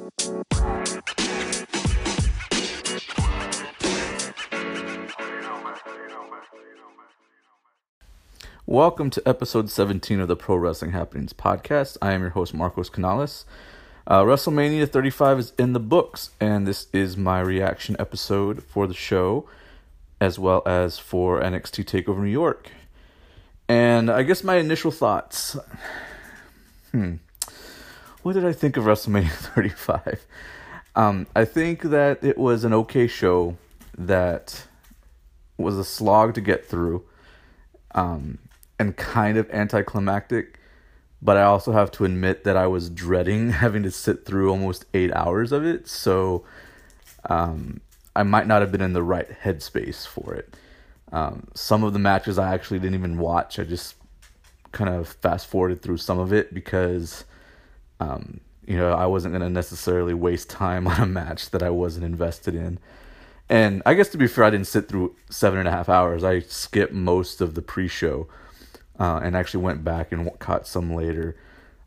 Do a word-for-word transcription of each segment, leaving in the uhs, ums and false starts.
Welcome to episode seventeen of the Pro Wrestling Happenings podcast. I am your host, Marcos Canales. Uh, WrestleMania thirty-five is in the books, and this is my reaction episode for the show, as well as for N X T TakeOver New York. And I guess my initial thoughts. Hmm. What did I think of WrestleMania thirty-five? Um, I think that it was an okay show that was a slog to get through. Um, and kind of anticlimactic, but I also have to admit that I was dreading having to sit through almost eight hours of it, so um, I might not have been in the right headspace for it. Um, some of the matches I actually didn't even watch. I just kind of fast forwarded through some of it because um, you know, I wasn't going to necessarily waste time on a match that I wasn't invested in. And I guess to be fair, I didn't sit through seven and a half hours. I skipped most of the pre-show uh, and actually went back and caught some later.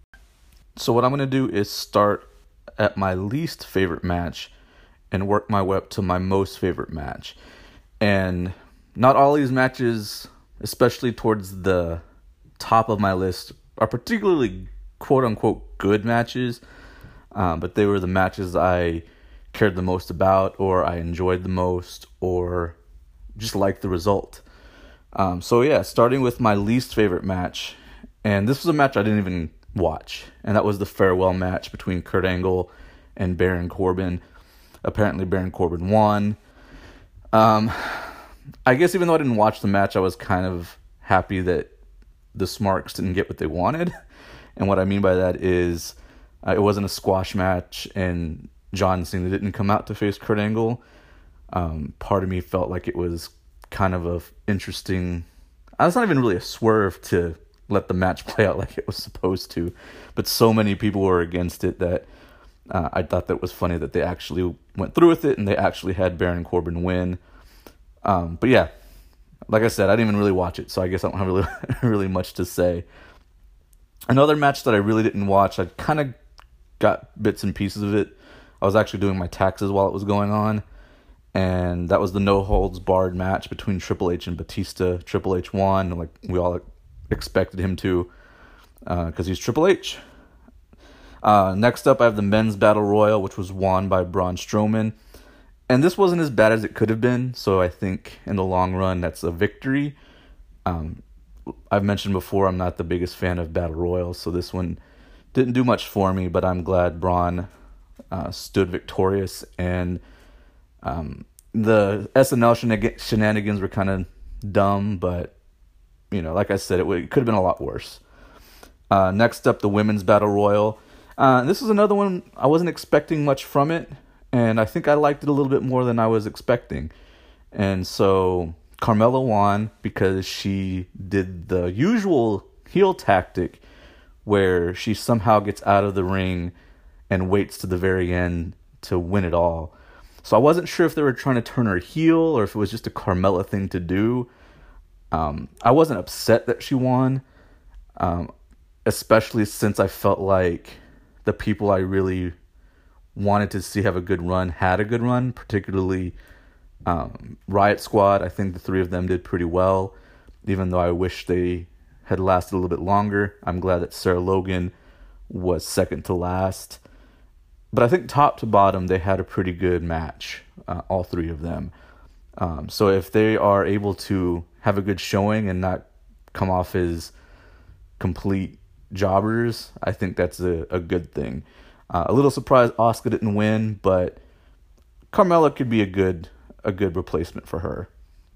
So what I'm going to do is start at my least favorite match and work my way up to my most favorite match. And not all these matches, especially towards the top of my list, are particularly quote-unquote good matches, um, but they were the matches I cared the most about, or I enjoyed the most, or just liked the result. Um, so yeah, starting with my least favorite match, and this was a match I didn't even watch, and that was the farewell match between Kurt Angle and Baron Corbin. Apparently Baron Corbin won. Um, I guess even though I didn't watch the match, I was kind of happy that the Smarks didn't get what they wanted. And what I mean by that is uh, it wasn't a squash match, and John Cena didn't come out to face Kurt Angle. Um, part of me felt like it was kind of a interesting... It's not even really a swerve to let the match play out like it was supposed to, but so many people were against it that uh, I thought that was funny that they actually went through with it and they actually had Baron Corbin win. Um, but yeah, like I said, I didn't even really watch it, so I guess I don't have really, really much to say. Another match that I really didn't watch, I kind of got bits and pieces of it. I was actually doing my taxes while it was going on, and that was the no-holds-barred match between Triple H and Batista. Triple H won, like we all expected him to, because uh, he's Triple H. Uh, next up, I have the Men's Battle Royal, which was won by Braun Strowman, and this wasn't as bad as it could have been, so I think in the long run, that's a victory. Um, I've mentioned before, I'm not the biggest fan of Battle Royals, so this one didn't do much for me, but I'm glad Braun Uh, stood victorious, and um, the S N L shenig- shenanigans were kind of dumb, but you know, like I said, it, w- it could have been a lot worse. Uh, next up, the Women's Battle Royal. Uh, this is another one I wasn't expecting much from it, and I think I liked it a little bit more than I was expecting. And so Carmella won because she did the usual heel tactic where she somehow gets out of the ring and waits to the very end to win it all. So I wasn't sure if they were trying to turn her heel or if it was just a Carmella thing to do. Um, I wasn't upset that she won, um, especially since I felt like the people I really wanted to see have a good run had a good run, particularly um, Riot Squad. I think the three of them did pretty well, even though I wish they had lasted a little bit longer. I'm glad that Sarah Logan was second to last. But I think top to bottom, they had a pretty good match, uh, all three of them. Um, so if they are able to have a good showing and not come off as complete jobbers, I think that's a, a good thing. Uh, a little surprised Asuka didn't win, but Carmella could be a good a good replacement for her.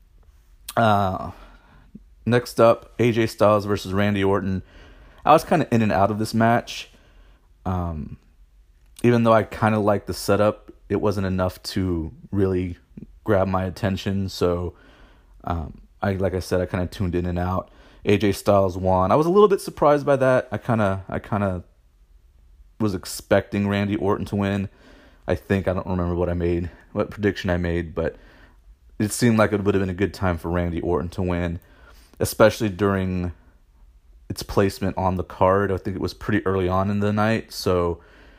Uh, next up, A J Styles versus Randy Orton. I was kind of in and out of this match. Um... Even though I kind of liked the setup, it wasn't enough to really grab my attention. So, um, I like I said, I kind of tuned in and out. A J Styles won. I was a little bit surprised by that. I kind of, I kind of was expecting Randy Orton to win. I think I don't remember what I made, what prediction I made, but it seemed like it would have been a good time for Randy Orton to win, especially during its placement on the card. I think it was pretty early on in the night, so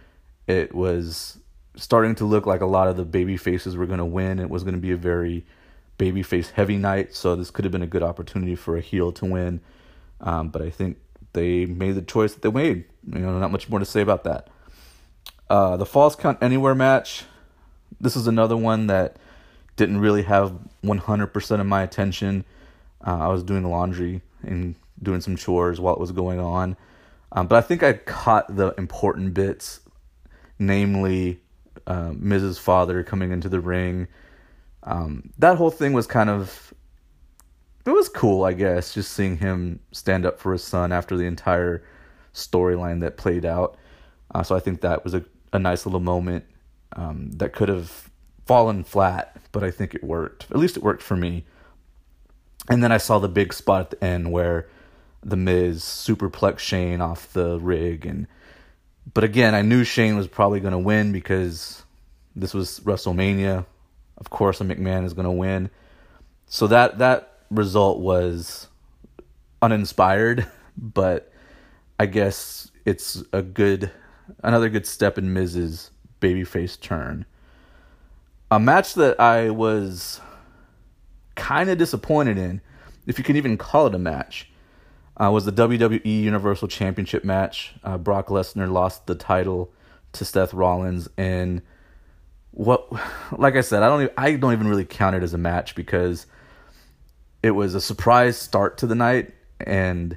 it was starting to look like a lot of the baby faces were going to win. It was going to be a very babyface heavy night, so this could have been a good opportunity for a heel to win. Um, but I think they made the choice that they made. You know, not much more to say about that. Uh, the Falls Count Anywhere match, this is another one that didn't really have one hundred percent of my attention. Uh, I was doing laundry and doing some chores while it was going on. Um, but I think I caught the important bits, namely uh, Miz's father coming into the ring. Um, that whole thing was kind of, it was cool, I guess, just seeing him stand up for his son after the entire storyline that played out. Uh, so I think that was a, a nice little moment um, that could have fallen flat, but I think it worked. At least it worked for me. And then I saw the big spot at the end where the Miz superplex Shane off the rig, and but again, I knew Shane was probably going to win because this was WrestleMania. Of course, a McMahon is going to win. So that that result was uninspired, but I guess it's a good another good step in Miz's babyface turn. A match that I was kind of disappointed in, if you can even call it a match, uh, was the W W E Universal Championship match. Uh, Brock Lesnar lost the title to Seth Rollins, and what, like I said, I don't even, I don't even really count it as a match because it was a surprise start to the night, and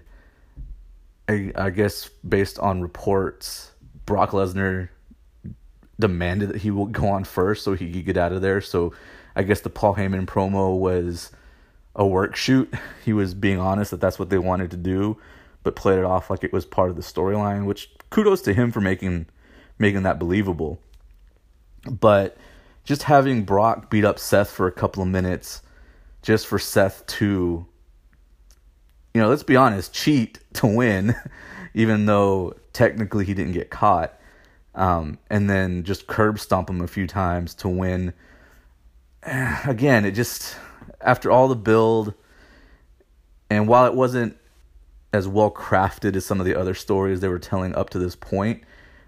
I, I guess based on reports, Brock Lesnar demanded that he will go on first so he could get out of there. So I guess the Paul Heyman promo was a work shoot. He was being honest that that's what they wanted to do, but played it off like it was part of the storyline, which kudos to him for making making that believable. But just having Brock beat up Seth for a couple of minutes, just for Seth to, you know, let's be honest, cheat to win, even though technically he didn't get caught. Um, and then just curb stomp him a few times to win. Again, it just, after all the build, and while it wasn't as well crafted as some of the other stories they were telling up to this point,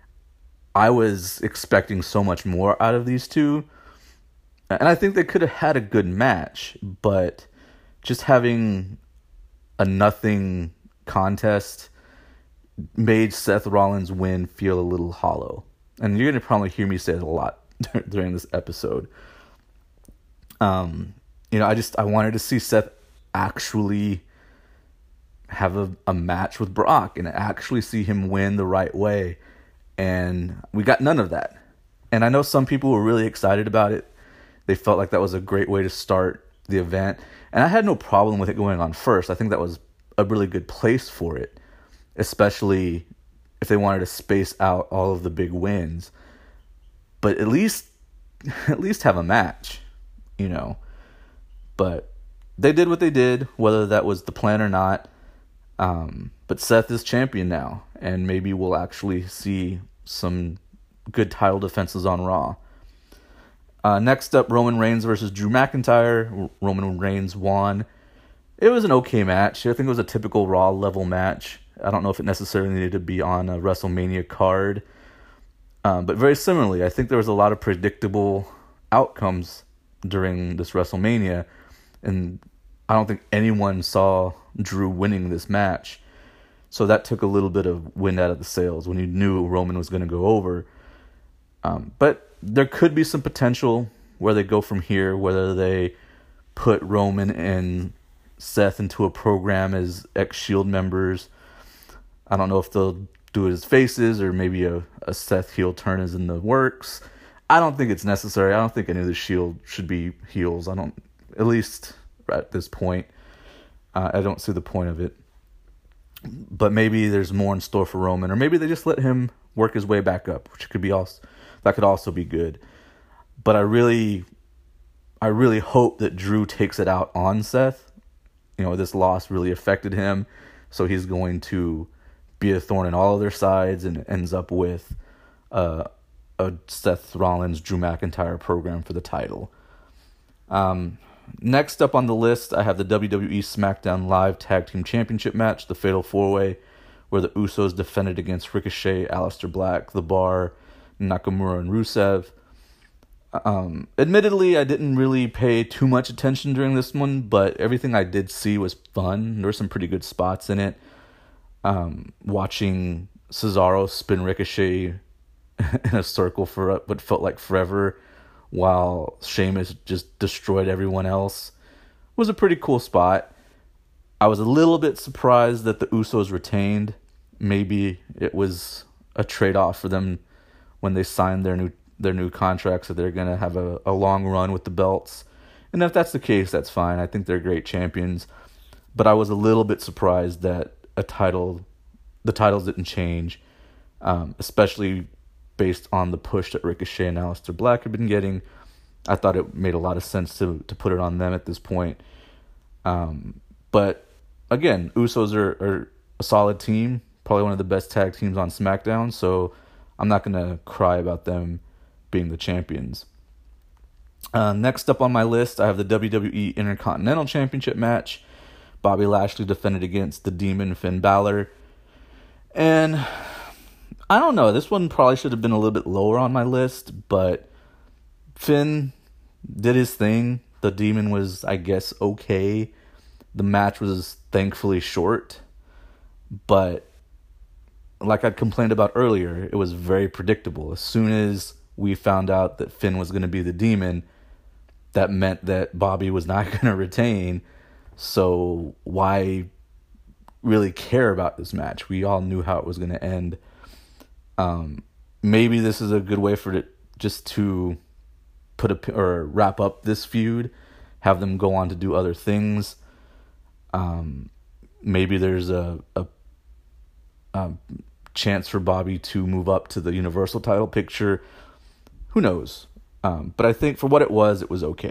I was expecting so much more out of these two. And I think they could have had a good match, but just having a nothing contest made Seth Rollins' win feel a little hollow. And you're going to probably hear me say it a lot during this episode. Um, you know, I just, I wanted to see Seth actually have a, a match with Brock and actually see him win the right way. And we got none of that. And I know some people were really excited about it. They felt like that was a great way to start the event. And I had no problem with it going on first. I think that was a really good place for it, especially if they wanted to space out all of the big wins. But at least, at least have a match, you know. But they did what they did, whether that was the plan or not. Um, but Seth is champion now, and maybe we'll actually see some good title defenses on Raw. Uh, next up, Roman Reigns versus Drew McIntyre. Roman Reigns won. It was an okay match. I think it was a typical Raw level match. I don't know if it necessarily needed to be on a WrestleMania card. Um, but very similarly, I think there was a lot of predictable outcomes during this WrestleMania. And I don't think anyone saw Drew winning this match. So that took a little bit of wind out of the sails when you knew Roman was going to go over. Um, but there could be some potential where they go from here, whether they put Roman and Seth into a program as ex-Shield members. I don't know if they'll do it as faces or maybe a, a Seth heel turn is in the works. I don't think it's necessary. I don't think any of the Shield should be heels. I don't, at least at this point, uh, I don't see the point of it. But maybe there's more in store for Roman, or maybe they just let him work his way back up, which could be also, that could also be good. But I really, I really hope that Drew takes it out on Seth. You know, this loss really affected him, so he's going to be a thorn in all of their sides, and ends up with uh, a Seth Rollins Drew McIntyre program for the title. Um, next up on the list, I have the W W E SmackDown Live Tag Team Championship match, the Fatal four-Way, where the Usos defended against Ricochet, Aleister Black, The Bar, Nakamura and Rusev. Um, admittedly, I didn't really pay too much attention during this one, but everything I did see was fun. There were some pretty good spots in it. Um, watching Cesaro spin Ricochet in a circle for what felt like forever, while Sheamus just destroyed everyone else, was a pretty cool spot. I was a little bit surprised that the Usos retained. Maybe it was a trade-off for them when they signed their new their new contracts, that they're going to have a, a long run with the belts. And if that's the case, that's fine. I think they're great champions. But I was a little bit surprised that a title, the titles didn't change, um, especially based on the push that Ricochet and Aleister Black have been getting. I thought it made a lot of sense to, to put it on them at this point. Um, but again, Usos are, are a solid team, probably one of the best tag teams on SmackDown, so I'm not going to cry about them being the champions. Uh, next up on my list, I have the W W E Intercontinental Championship match. Bobby Lashley defended against the Demon Finn Balor. And I don't know, this one probably should have been a little bit lower on my list, but Finn did his thing. The Demon was, I guess, okay. The match was thankfully short, but like I complained about earlier, it was very predictable. As soon as we found out that Finn was going to be the Demon, that meant that Bobby was not going to retain. So why really care about this match? We all knew how it was going to end. Um, maybe this is a good way for it just to put a or wrap up this feud, have them go on to do other things. Um, maybe there's a, a, a chance for Bobby to move up to the Universal title picture. Who knows? Um, but I think for what it was, it was okay.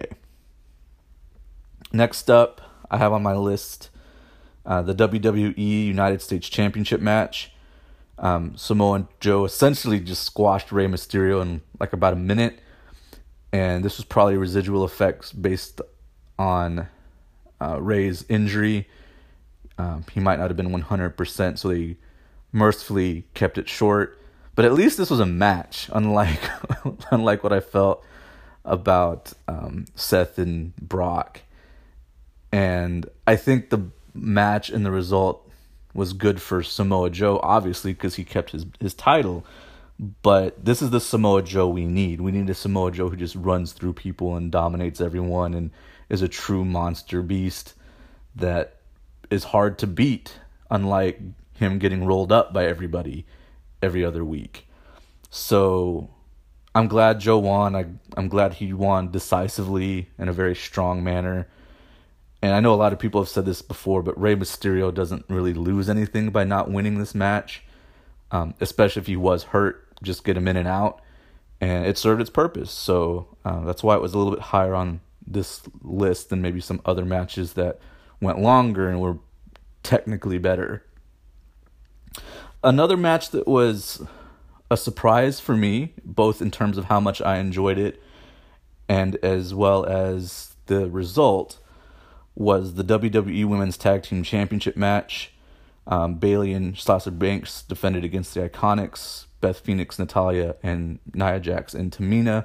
Next up, I have on my list uh, the W W E United States Championship match. Um, Samoa Joe essentially just squashed Rey Mysterio in like about a minute. And this was probably residual effects based on uh, Rey's injury. Um, he might not have been one hundred percent, so they mercifully kept it short. But at least this was a match, unlike unlike what I felt about um, Seth and Brock. And I think the match and the result was good for Samoa Joe, obviously, because he kept his, his title. But this is the Samoa Joe we need. We need a Samoa Joe who just runs through people and dominates everyone and is a true monster beast that is hard to beat, unlike him getting rolled up by everybody every other week. So I'm glad Joe won. I, I'm glad he won decisively in a very strong manner. And I know a lot of people have said this before, but Rey Mysterio doesn't really lose anything by not winning this match, um, especially if he was hurt. Just get him in and out, and it served its purpose. So uh, that's why it was a little bit higher on this list than maybe some other matches that went longer and were technically better. Another match that was a surprise for me, both in terms of how much I enjoyed it and as well as the result, was the W W E Women's Tag Team Championship match. Um, Bayley and Sasha Banks defended against the Iconics, Beth Phoenix, Natalya, and Nia Jax and Tamina.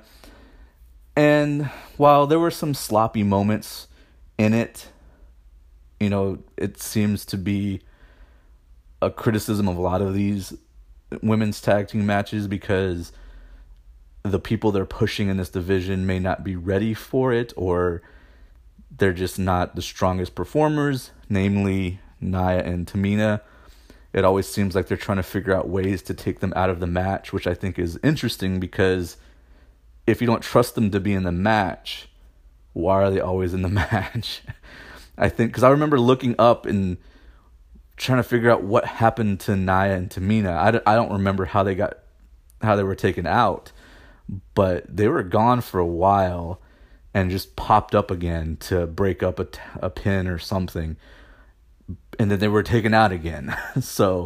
And while there were some sloppy moments in it, you know, it seems to be a criticism of a lot of these women's tag team matches because the people they're pushing in this division may not be ready for it, or they're just not the strongest performers, namely Nia and Tamina. It always seems like they're trying to figure out ways to take them out of the match, which I think is interesting because if you don't trust them to be in the match, why are they always in the match? I think, because I remember looking up and trying to figure out what happened to Nia and Tamina. I don't, I don't remember how they got, how they were taken out, but they were gone for a while and just popped up again to break up a, a pin or something. And then they were taken out again. So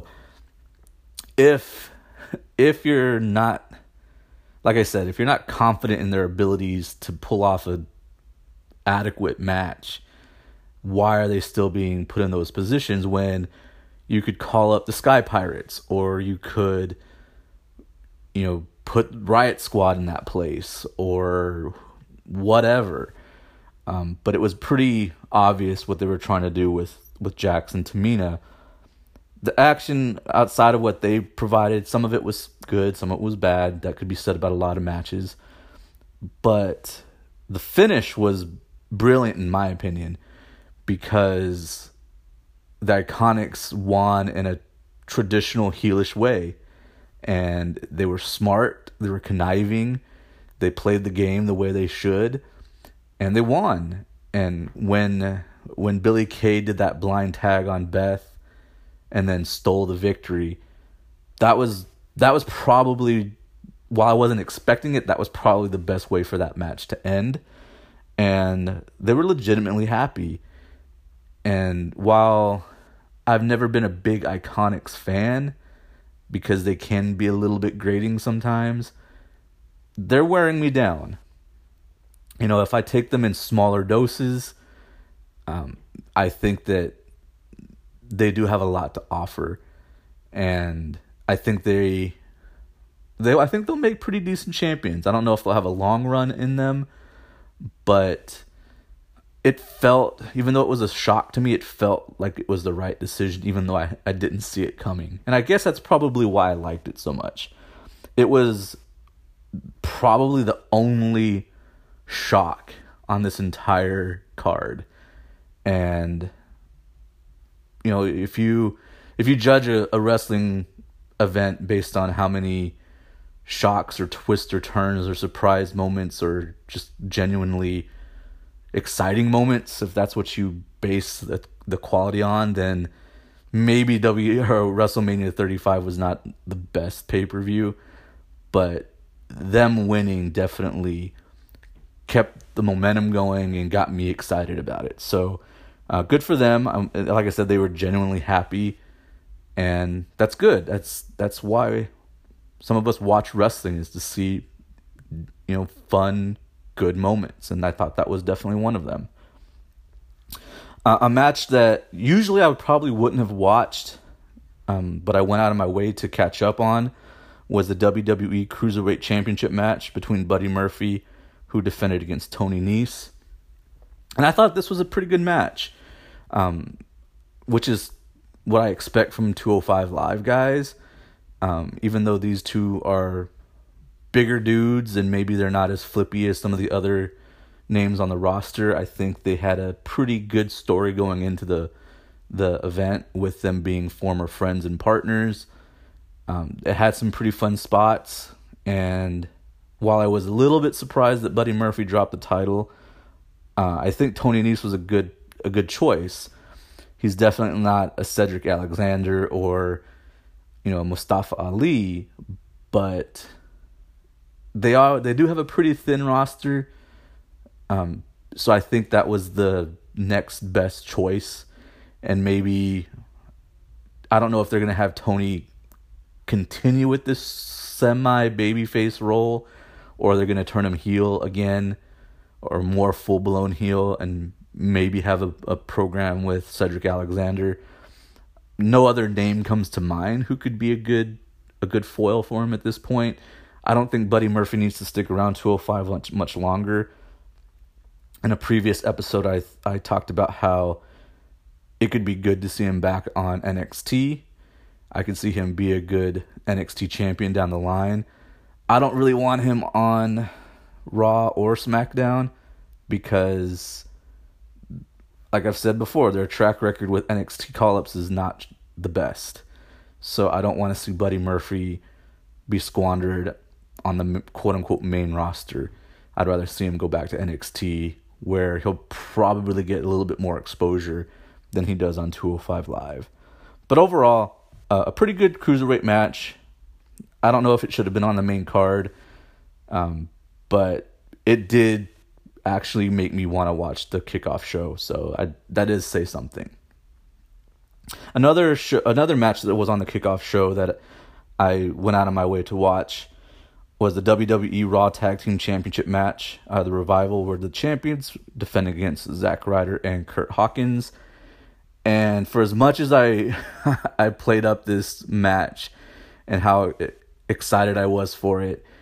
if if you're not, like I said, if you're not confident in their abilities to pull off a adequate match, why are they still being put in those positions when you could call up the Sky Pirates, or you could, you know, put Riot Squad in that place or whatever. Um, but it was pretty obvious what they were trying to do with, with Jax and Tamina. The action outside of what they provided, some of it was good, some of it was bad. That could be said about a lot of matches. But the finish was brilliant in my opinion, because the Iconics won in a traditional heelish way. And they were smart, they were conniving, they played the game the way they should, and they won. And when when Billie Kay did that blind tag on Beth and then stole the victory, that was that was probably, while I wasn't expecting it, that was probably the best way for that match to end. And they were legitimately happy. And while I've never been a big Iconics fan, because they can be a little bit grating sometimes, they're wearing me down. You know, if I take them in smaller doses, um, I think that they do have a lot to offer. And I think they, they, I think they'll make pretty decent champions. I don't know if they'll have a long run in them, but it felt, even though it was a shock to me, it felt like it was the right decision, even though I, I didn't see it coming. And I guess that's probably why I liked it so much. It was probably the only shock on this entire card. And, you know, if you if you judge a, a wrestling event based on how many shocks or twists or turns or surprise moments or just genuinely exciting moments, if that's what you base the, the quality on, then maybe W or WrestleMania thirty-five was not the best pay-per-view, but them winning definitely kept the momentum going and got me excited about it. So uh, good for them. Um, like I said, they were genuinely happy, and that's good. That's that's why some of us watch wrestling, is to see, you know, fun, good moments, and I thought that was definitely one of them. Uh, a match that usually I would probably wouldn't have watched, um, but I went out of my way to catch up on, was the W W E Cruiserweight Championship match between Buddy Murphy, who defended against Tony Nese. And I thought this was a pretty good match, um, which is what I expect from two oh five Live guys, um, even though these two are bigger dudes and maybe they're not as flippy as some of the other names on the roster. I think they had a pretty good story going into the the event, with them being former friends and partners. Um, it had some pretty fun spots, and while I was a little bit surprised that Buddy Murphy dropped the title, uh, I think Tony Nese was a good a good choice. He's definitely not a Cedric Alexander or, you know, Mustafa Ali, but They are. They do have a pretty thin roster, um, so I think that was the next best choice. And maybe, I don't know if they're gonna have Tony continue with this semi babyface role, or they're gonna turn him heel again, or more full blown heel, and maybe have a, a program with Cedric Alexander. No other name comes to mind who could be a good a good foil for him at this point. I don't think Buddy Murphy needs to stick around two oh five much, much longer. In a previous episode, I I talked about how it could be good to see him back on N X T. I could see him be a good N X T champion down the line. I don't really want him on Raw or SmackDown because, like I've said before, their track record with N X T call-ups is not the best. So I don't want to see Buddy Murphy be squandered on the quote-unquote main roster. I'd rather see him go back to N X T, where he'll probably get a little bit more exposure than he does on two oh five Live. But overall, uh, a pretty good cruiserweight match. I don't know if it should have been on the main card, um, but it did actually make me want to watch the kickoff show, so I, that is say something. Another sh- another match that was on the kickoff show that I went out of my way to watch was the W W E Raw Tag Team Championship match. Uh, the Revival were the champions, defending against Zack Ryder and Kurt Hawkins. And for as much as I I played up this match and how excited I was for it,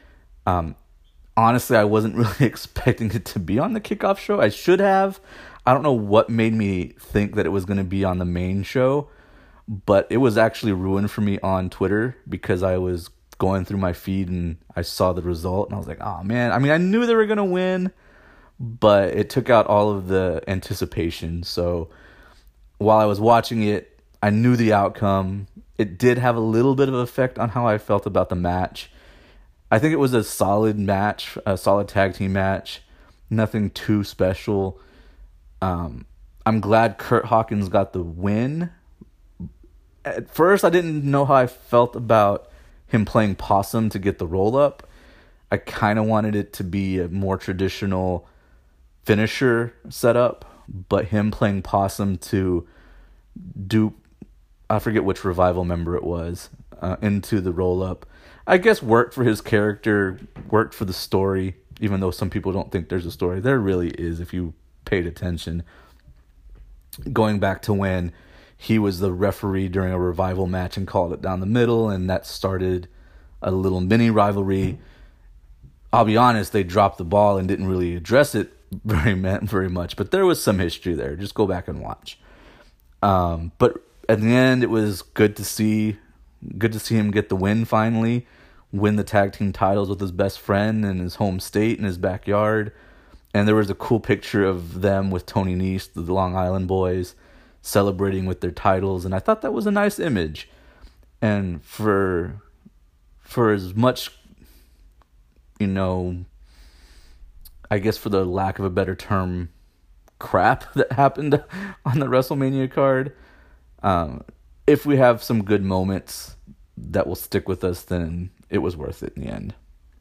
Um, honestly, I wasn't really expecting it to be on the kickoff show. I should have. I don't know what made me think that it was going to be on the main show, but it was actually ruined for me on Twitter because I was going through my feed and I saw the result and I was like, oh man, I mean, I knew they were going to win, but it took out all of the anticipation. So while I was watching it, I knew the outcome. It did have a little bit of effect on how I felt about the match. I think it was a solid match, a solid tag team match. Nothing too special. Um, I'm glad Kurt Hawkins got the win. At first, I didn't know how I felt about him playing possum to get the roll up. I kind of wanted it to be a more traditional finisher setup, but him playing possum to dupe, I forget which Revival member it was, uh, into the roll up, I guess worked for his character, worked for the story, even though some people don't think there's a story. There really is if you paid attention. Going back to when he was the referee during a Revival match and called it down the middle, and that started a little mini rivalry. I'll be honest, they dropped the ball and didn't really address it very very much, but there was some history there. Just go back and watch. Um, but at the end, it was good to see, good to see him get the win finally, win the tag team titles with his best friend in his home state, in his backyard. And there was a cool picture of them with Tony Nese, the Long Island boys, celebrating with their titles, and I thought that was a nice image. And for for as much, you know, I guess for the lack of a better term, crap that happened on the WrestleMania card, um, if we have some good moments that will stick with us, then it was worth it in the end.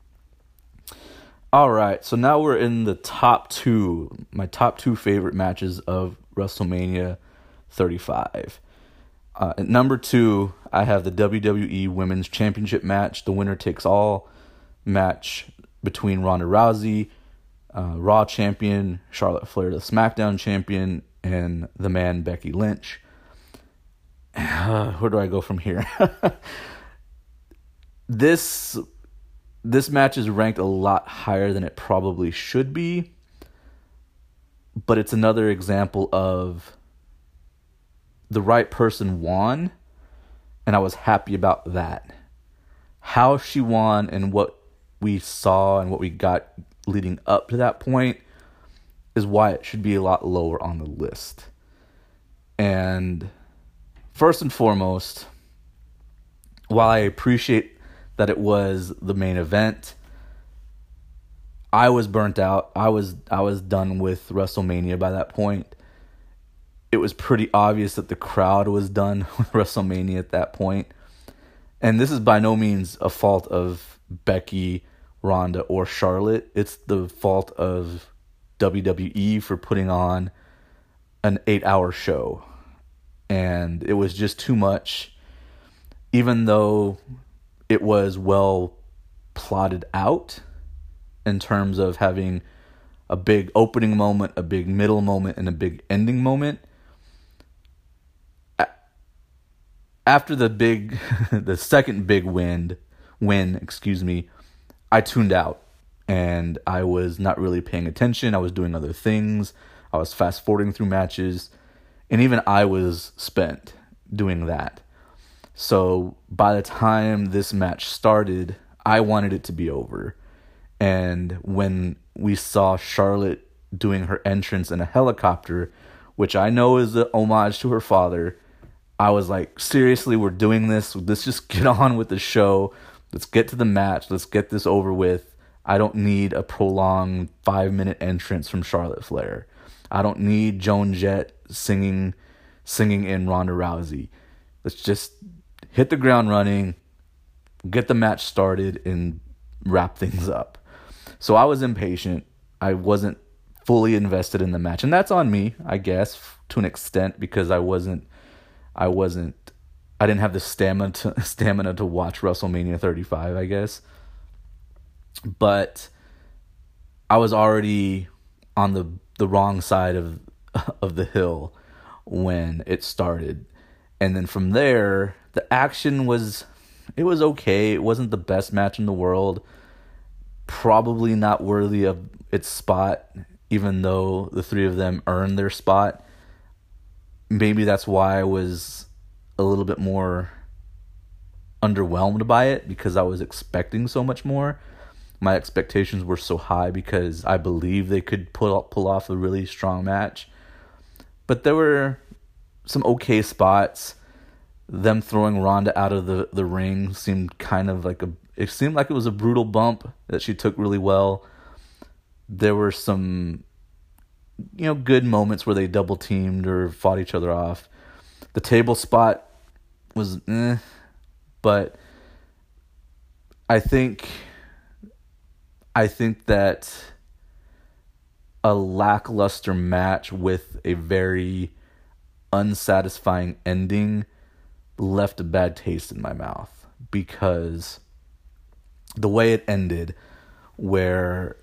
All right, so now we're in the top two, my top two favorite matches of WrestleMania thirty-five. Uh, at number two, I have the W W E Women's Championship match, the winner takes all match between Ronda Rousey, uh, Raw champion, Charlotte Flair, the SmackDown champion, and the man Becky Lynch. Uh, where do I go from here? this this match is ranked a lot higher than it probably should be, but it's another example of the right person won, and I was happy about that. How she won and what we saw and what we got leading up to that point is why it should be a lot lower on the list. And first and foremost, while I appreciate that it was the main event, I was burnt out. I was I was done with WrestleMania by that point. It was pretty obvious that the crowd was done with WrestleMania at that point. And this is by no means a fault of Becky, Ronda, or Charlotte. It's the fault of W W E for putting on an eight-hour show. And it was just too much. Even though it was well plotted out in terms of having a big opening moment, a big middle moment, and a big ending moment. After the big, the second big win, win, excuse me, I tuned out and I was not really paying attention. I was doing other things. I was fast forwarding through matches, and even I was spent doing that. So by the time this match started, I wanted it to be over. And when we saw Charlotte doing her entrance in a helicopter, which I know is an homage to her father, I was like, seriously, we're doing this. Let's just get on with the show. Let's get to the match. Let's get this over with. I don't need a prolonged five-minute entrance from Charlotte Flair. I don't need Joan Jett singing, singing in Ronda Rousey. Let's just hit the ground running, get the match started, and wrap things up. So I was impatient. I wasn't fully invested in the match. And that's on me, I guess, to an extent, because I wasn't I wasn't, I didn't have the stamina to, stamina to watch WrestleMania thirty-five, I guess. But I was already on the, the wrong side of of the hill when it started. And then from there, the action was, it was okay. It wasn't the best match in the world. probably not worthy of its spot, even though the three of them earned their spot. Maybe that's why I was a little bit more underwhelmed by it, because I was expecting so much more. My expectations were so high because I believe they could pull pull off a really strong match. But there were some okay spots. Them throwing Ronda out of the, the ring seemed kind of like a... It seemed like it was a brutal bump that she took really well. There were some, you know, good moments where they double teamed or fought each other off. The table spot was eh, but I think I think that a lackluster match with a very unsatisfying ending left a bad taste in my mouth, because the way it ended, where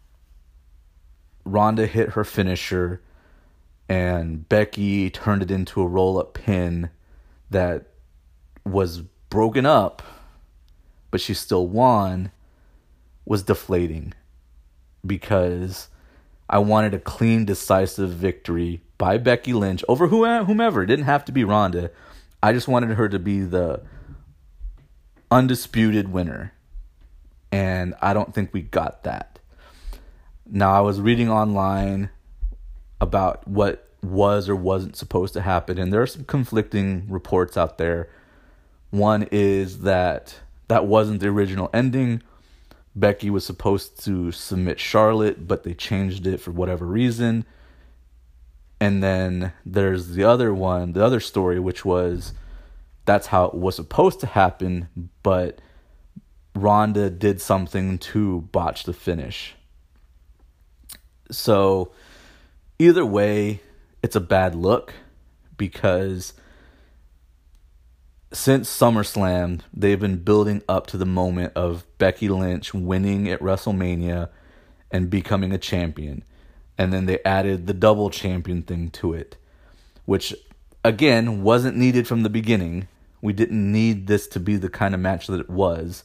Ronda hit her finisher and Becky turned it into a roll-up pin that was broken up, but she still won, was deflating, because I wanted a clean, decisive victory by Becky Lynch over whomever. It didn't have to be Ronda. I just wanted her to be the undisputed winner, and I don't think we got that. Now, I was reading online about what was or wasn't supposed to happen, and there are some conflicting reports out there. One is that that wasn't the original ending. Becky was supposed to submit Charlotte, but they changed it for whatever reason. And then there's the other one, the other story, which was that's how it was supposed to happen, but Ronda did something to botch the finish. So either way, it's a bad look, because since SummerSlam, they've been building up to the moment of Becky Lynch winning at WrestleMania and becoming a champion. And then they added the double champion thing to it, which, again, wasn't needed from the beginning. We didn't need this to be the kind of match that it was.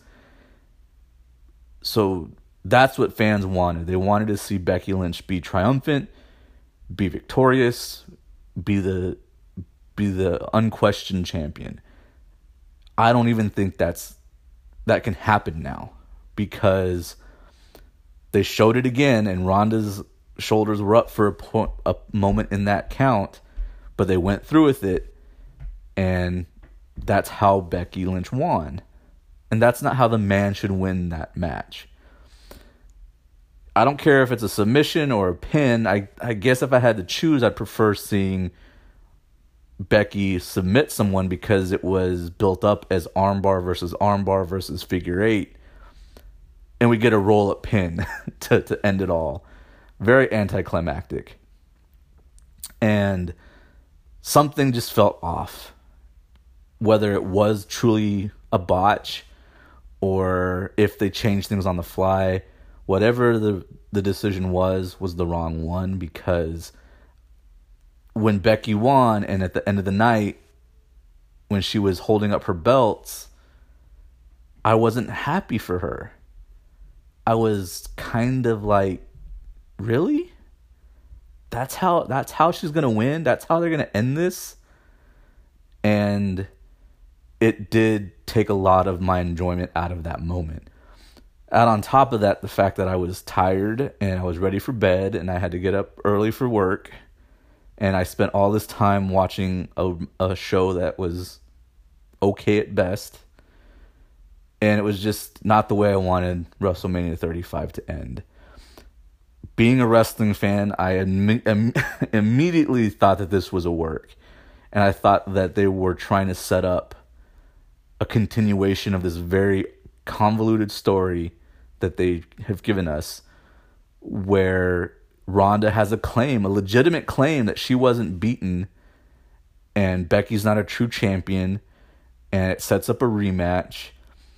So that's what fans wanted. They wanted to see Becky Lynch be triumphant, be victorious, be the be the unquestioned champion. I don't even think that's that can happen now, because they showed it again, and Ronda's shoulders were up for a, point, a moment in that count, but they went through with it, and that's how Becky Lynch won. And that's not how the man should win that match. I don't care if it's a submission or a pin. I, I guess if I had to choose, I'd prefer seeing Becky submit someone, because it was built up as armbar versus armbar versus figure eight. And we get a roll-up pin to, to end it all. Very anticlimactic. And something just felt off. Whether it was truly a botch, or if they changed things on the fly, whatever the, the decision was, was the wrong one, because when Becky won, and at the end of the night, when she was holding up her belts, I wasn't happy for her. I was kind of like, really? That's how that's how she's going to win? That's how they're going to end this? And it did take a lot of my enjoyment out of that moment. And on top of that, the fact that I was tired and I was ready for bed and I had to get up early for work, and I spent all this time watching a, a show that was okay at best, and it was just not the way I wanted WrestleMania thirty-five to end. Being a wrestling fan, I im- im- immediately thought that this was a work, and I thought that they were trying to set up a continuation of this very convoluted story that they have given us, where Ronda has a claim, a legitimate claim, that she wasn't beaten, and Becky's not a true champion, and it sets up a rematch.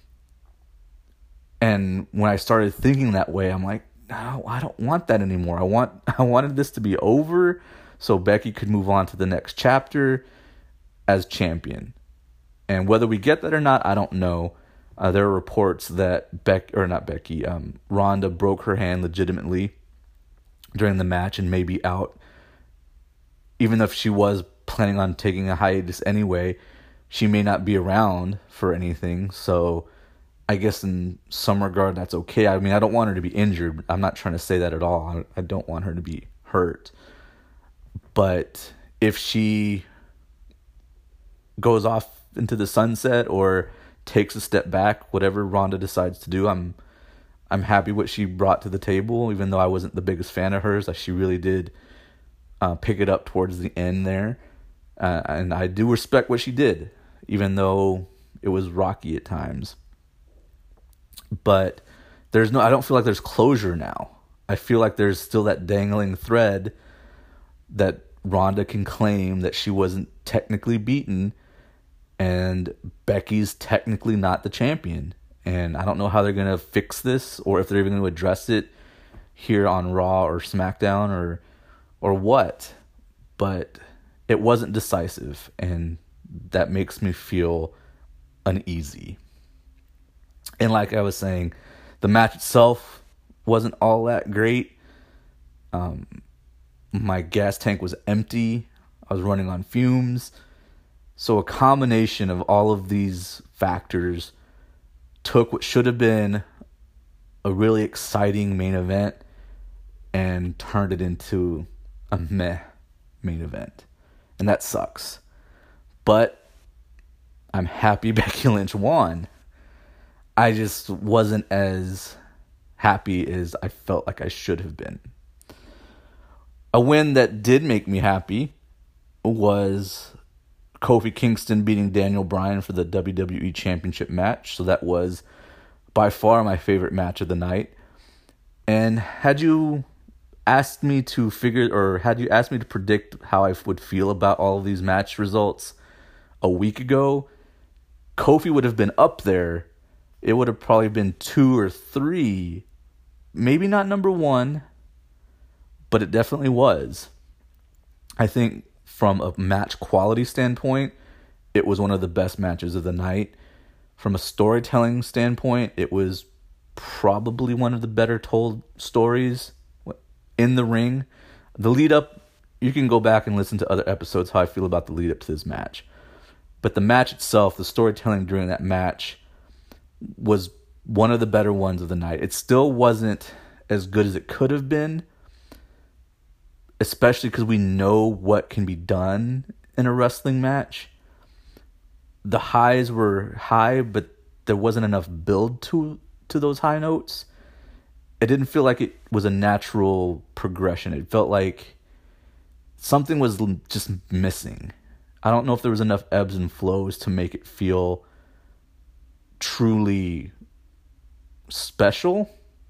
And when I started thinking that way, I'm like, no, I don't want that anymore. I want I wanted this to be over so Becky could move on to the next chapter as champion. And whether we get that or not, I don't know. Uh, there are reports that Beck or not Becky, um, Ronda broke her hand legitimately during the match and may be out. Even though if she was planning on taking a hiatus anyway, she may not be around for anything. So I guess in some regard that's okay. I mean, I don't want her to be injured. I'm not trying to say that at all. I, I don't want her to be hurt. But if she goes off into the sunset or takes a step back, whatever Ronda decides to do, I'm I'm happy what she brought to the table, even though I wasn't the biggest fan of hers. She really did uh, pick it up towards the end there. Uh, and I do respect what she did, even though it was rocky at times. But there's no, I don't feel like there's closure now. I feel like there's still that dangling thread that Ronda can claim that she wasn't technically beaten, and Becky's technically not the champion. And I don't know how they're going to fix this, or if they're even going to address it here on Raw or SmackDown or or what. But it wasn't decisive, and that makes me feel uneasy. And like I was saying, the match itself wasn't all that great. Um, my gas tank was empty. I was running on fumes. So a combination of all of these factors took what should have been a really exciting main event and turned it into a meh main event. And that sucks. But I'm happy Becky Lynch won. I just wasn't as happy as I felt like I should have been. A win that did make me happy was Kofi Kingston beating Daniel Bryan for the W W E Championship match. So that was by far my favorite match of the night. And had you asked me to figure, or had you asked me to predict how I would feel about all of these match results a week ago, Kofi would have been up there. It would have probably been two or three. Maybe not number one, but it definitely was. I think from a match quality standpoint, it was one of the best matches of the night. From a storytelling standpoint, it was probably one of the better told stories in the ring. The lead up, you can go back and listen to other episodes how I feel about the lead up to this match. But the match itself, the storytelling during that match, was one of the better ones of the night. It still wasn't as good as it could have been, especially because we know what can be done in a wrestling match. The highs were high, but there wasn't enough build to to those high notes. It didn't feel like it was a natural progression. It felt like something was just missing. I don't know if there was enough ebbs and flows to make it feel truly special.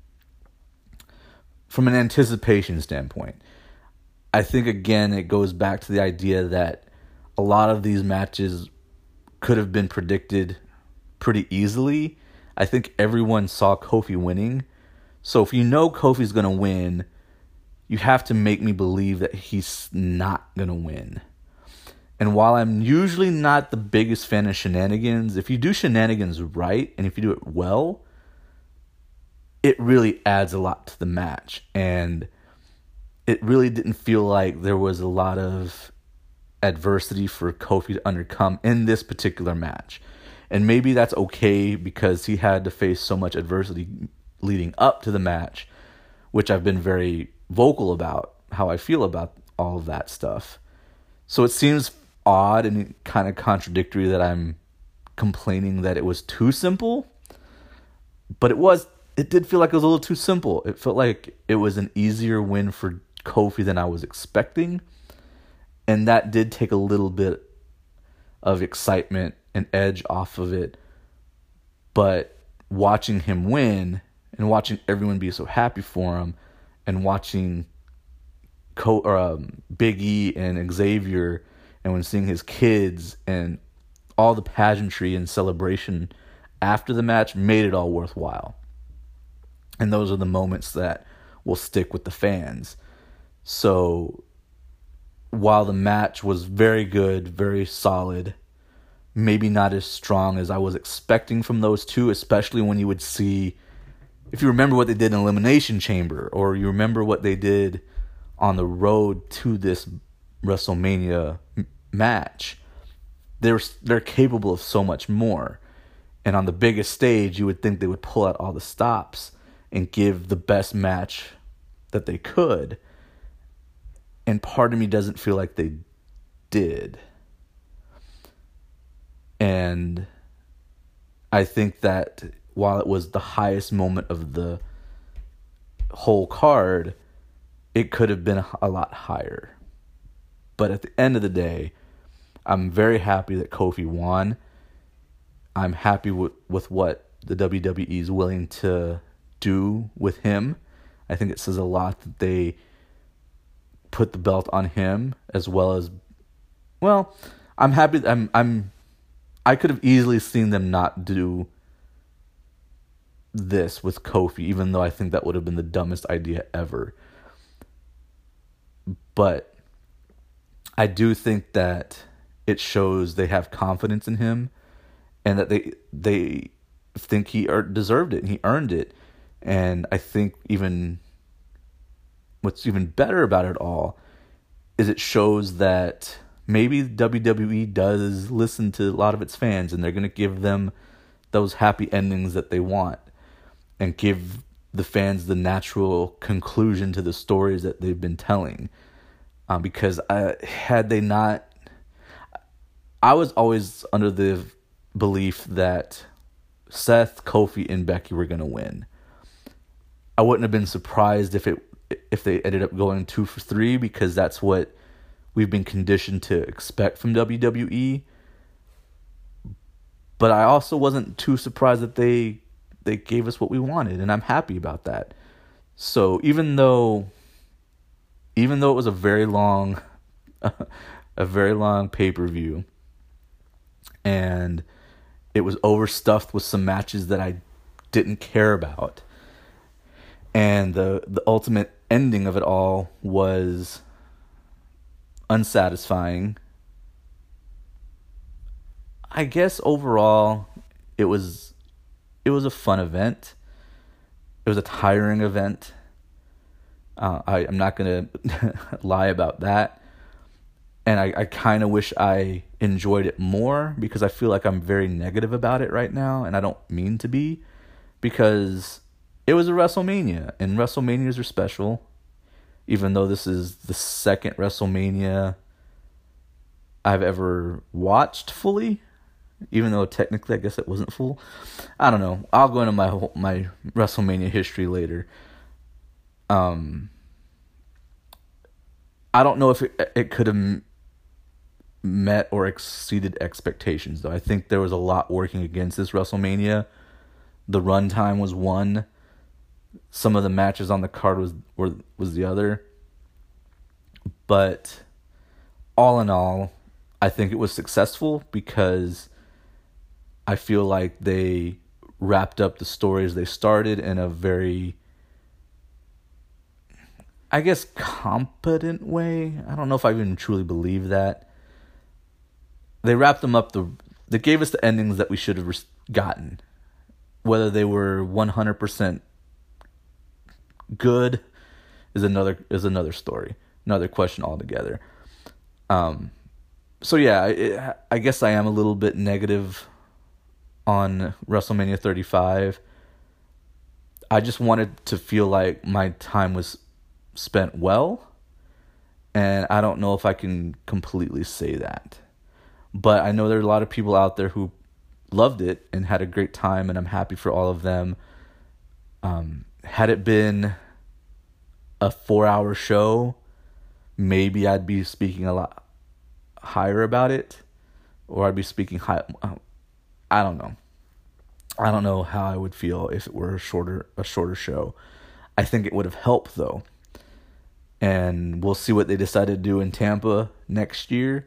From an anticipation standpoint, I think, again, it goes back to the idea that a lot of these matches could have been predicted pretty easily. I think everyone saw Kofi winning. So if you know Kofi's going to win, you have to make me believe that he's not going to win. And while I'm usually not the biggest fan of shenanigans, if you do shenanigans right and if you do it well, it really adds a lot to the match. And it really didn't feel like there was a lot of adversity for Kofi to undercome in this particular match. And maybe that's okay because he had to face so much adversity leading up to the match, which I've been very vocal about how I feel about all of that stuff. So it seems odd and kind of contradictory that I'm complaining that it was too simple, but it was, it did feel like it was a little too simple. It felt like it was an easier win for Kofi than I was expecting, and that did take a little bit of excitement and edge off of it. But watching him win and watching everyone be so happy for him, and watching Co- or, um, Big E and Xavier, and when seeing his kids and all the pageantry and celebration after the match made it all worthwhile. And those are the moments that will stick with the fans. So while the match was very good, very solid, maybe not as strong as I was expecting from those two, especially when you would see, if you remember what they did in Elimination Chamber, or you remember what they did on the road to this WrestleMania m- match, they're, they're capable of so much more. And on the biggest stage, you would think they would pull out all the stops and give the best match that they could. And part of me doesn't feel like they did. And I think that while it was the highest moment of the whole card, it could have been a lot higher. But at the end of the day, I'm very happy that Kofi won. I'm happy with, with what the W W E is willing to do with him. I think it says a lot that they put the belt on him, as well as, well, I'm happy. I'm I'm I could have easily seen them not do this with Kofi, even though I think that would have been the dumbest idea ever. But I do think that it shows they have confidence in him, and that they they think he deserved it and he earned it. And I think even what's even better about it all is it shows that maybe W W E does listen to a lot of its fans, and they're going to give them those happy endings that they want and give the fans the natural conclusion to the stories that they've been telling. Um, because I, had they not, I was always under the belief that Seth, Kofi, and Becky were going to win. I wouldn't have been surprised if it if they ended up going two for three, because that's what we've been conditioned to expect from W W E. But I also wasn't too surprised that they they gave us what we wanted, and I'm happy about that. So even though even though it was a very long a very long pay-per-view, and it was overstuffed with some matches that I didn't care about, and the the ultimate ending of it all was unsatisfying, I guess overall it was it was a fun event. It was a tiring event. Uh, I, I'm not going to lie about that. And I, I kind of wish I enjoyed it more, because I feel like I'm very negative about it right now, and I don't mean to be, because it was a WrestleMania, and WrestleManias are special, even though this is the second WrestleMania I've ever watched fully, even though technically I guess it wasn't full. I don't know. I'll go into my whole, my WrestleMania history later. Um, I don't know if it, it could have met or exceeded expectations, though. I think there was a lot working against this WrestleMania. The runtime was one. Some of the matches on the card was were, was the other. But all in all, I think it was successful, because I feel like they wrapped up the stories they started in a very, I guess, competent way. I don't know if I even truly believe that. They wrapped them up. The they gave us the endings that we should have gotten. Whether they were one hundred percent good is another is another story, another question altogether. Um, so yeah, it, I guess I am a little bit negative on WrestleMania thirty-five. I just wanted to feel like my time was spent well, and I don't know if I can completely say that. But I know there are a lot of people out there who loved it and had a great time, and I'm happy for all of them. Um, had it been a four-hour show, maybe I'd be speaking a lot higher about it, or I'd be speaking high. I don't know. I don't know how I would feel if it were a shorter a shorter show. I think it would have helped, though. And we'll see what they decide to do in Tampa next year.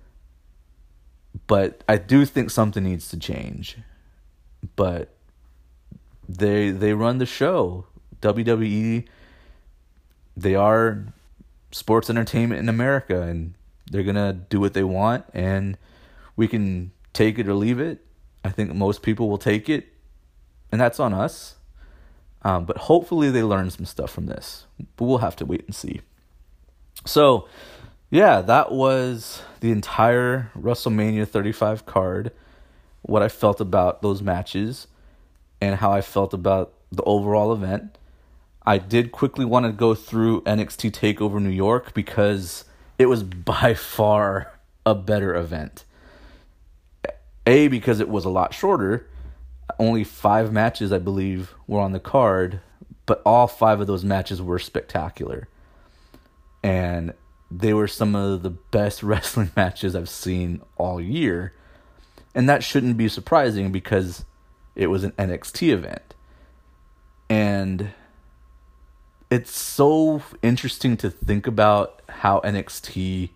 But I do think something needs to change. But they they run the show. W W E, they are sports entertainment in America, and they're going to do what they want, and we can take it or leave it. I think most people will take it, and that's on us. Um, but hopefully they learn some stuff from this. But we'll have to wait and see. So, yeah, that was the entire WrestleMania thirty-five card, what I felt about those matches, and how I felt about the overall event. I did quickly want to go through N X T TakeOver New York because it was by far a better event. A, because it was a lot shorter. Only five matches, I believe, were on the card, but all five of those matches were spectacular. And they were some of the best wrestling matches I've seen all year. And that shouldn't be surprising because it was an N X T event. And it's so interesting to think about how N X T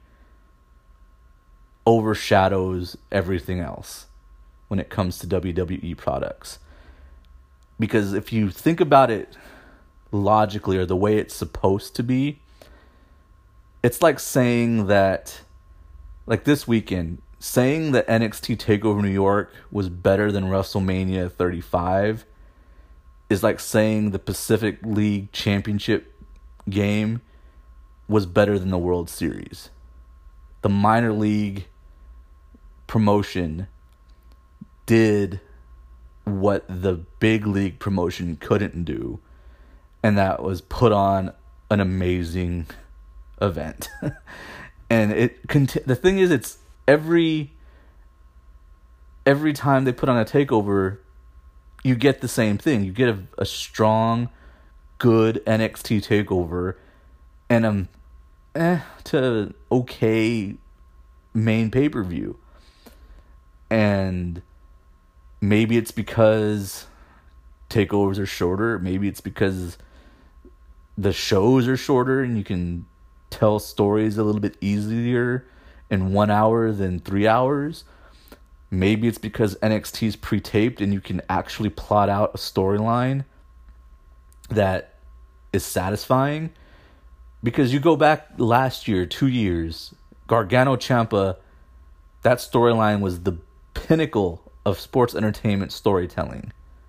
overshadows everything else when it comes to W W E products. Because if you think about it logically, or the way it's supposed to be, it's like saying that, like this weekend, saying that N X T TakeOver New York was better than WrestleMania thirty-five is like saying the Pacific League Championship game was better than the World Series. The minor league promotion did what the big league promotion couldn't do, and that was put on an amazing event. And it conti- the thing is, it's every every time they put on a takeover, you get the same thing. You get a, a strong, good N X T takeover, and um, eh, to okay main pay per view. And maybe it's because takeovers are shorter. Maybe it's because the shows are shorter and you can tell stories a little bit easier in one hour than three hours. Maybe it's because N X T is pre-taped and you can actually plot out a storyline that is satisfying. Because you go back last year, two years, Gargano Ciampa, that storyline was the pinnacle of sports entertainment storytelling.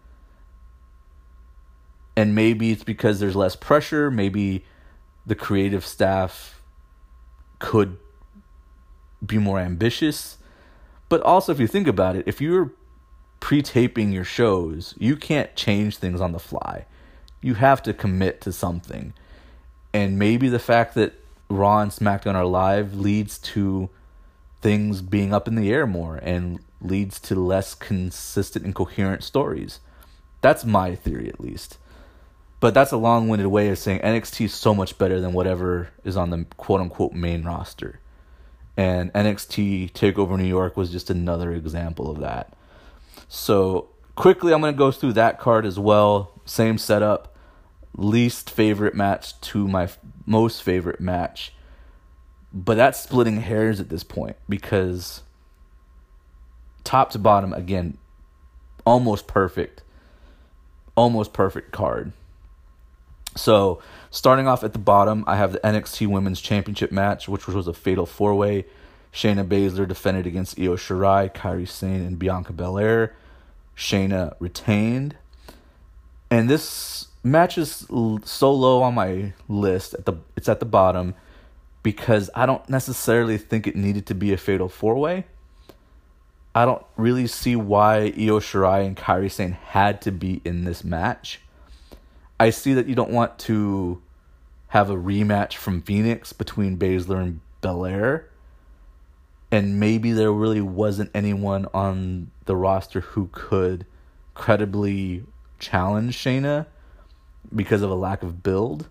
And maybe it's because there's less pressure. Maybe the creative staff could be more ambitious. But also, if you think about it, if you're pre-taping your shows, you can't change things on the fly. You have to commit to something. And maybe the fact that Raw and SmackDown are live leads to things being up in the air more and leads to less consistent and coherent stories. That's my theory, at least. But that's a long-winded way of saying N X T is so much better than whatever is on the quote-unquote main roster. And N X T TakeOver New York was just another example of that. So, quickly, I'm going to go through that card as well. Same setup. Least favorite match to my f- most favorite match. But that's splitting hairs at this point, because top to bottom, again, almost perfect. Almost perfect card. So, starting off at the bottom, I have the N X T Women's Championship match, which was a fatal four-way. Shayna Baszler defended against Io Shirai, Kairi Sane, and Bianca Belair. Shayna retained. And this match is so low on my list. At the It's at the bottom because I don't necessarily think it needed to be a fatal four-way. I don't really see why Io Shirai and Kairi Sane had to be in this match. I see that you don't want to have a rematch from Phoenix between Baszler and Belair. And maybe there really wasn't anyone on the roster who could credibly challenge Shayna because of a lack of build.